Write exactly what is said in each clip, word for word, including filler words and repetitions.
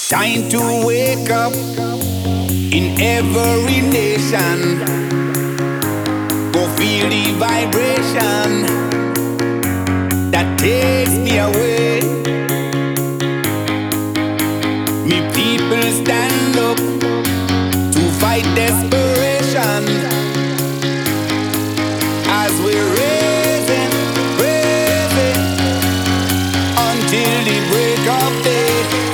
Time to wake up in every nation. Go feel the vibration that takes me away. Me people stand up to fight desperation as we're raising, raising until the break of day.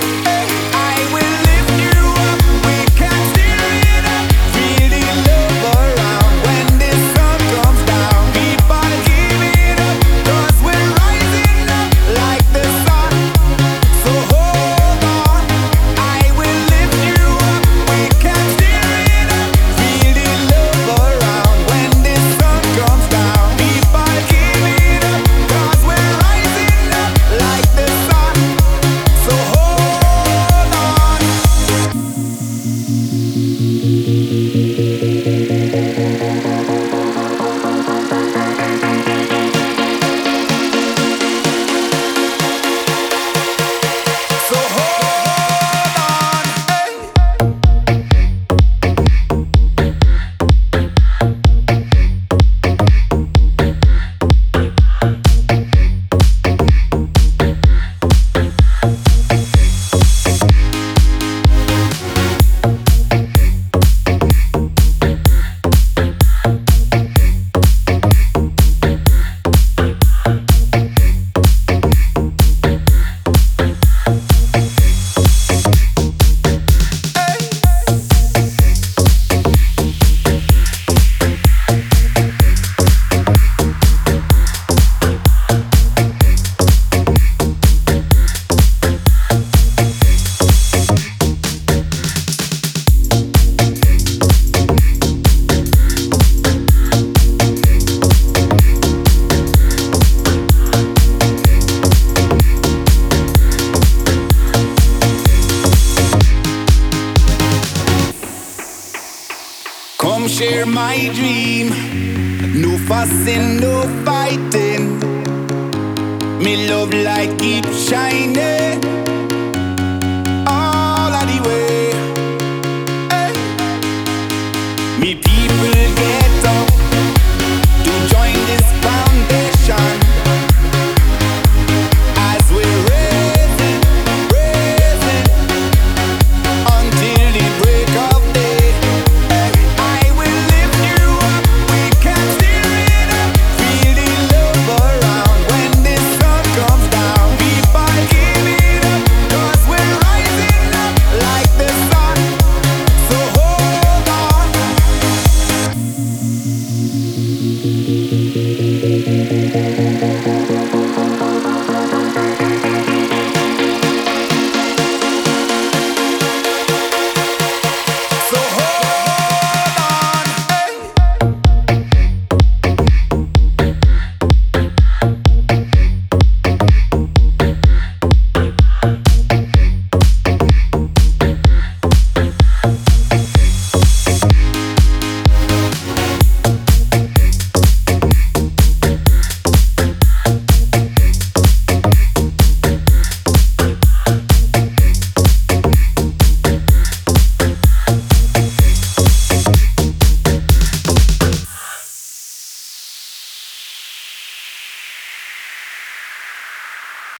Come share my dream. No fussing, no fighting. Me love light keep shining.